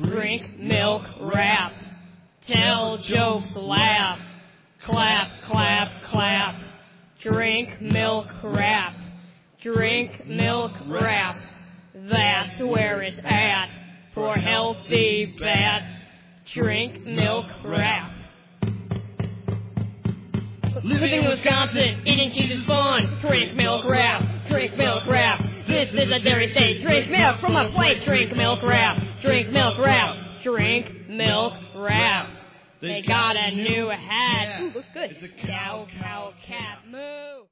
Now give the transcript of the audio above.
Drink milk, rap. Tell jokes, laugh. Clap, clap, clap. Drink milk, rap. Drink milk, rap. That's where it's at. For healthy bats. Drink milk, rap. Living in Wisconsin, eating cheese is fun. Drink milk, rap. Drink milk, rap. This is a dairy state. Drink milk from a plate. Drink milk, rap. Drink milk, rap. Drink milk, rap. They got a new hat. Ooh, looks good. It's a cow, cat, moo.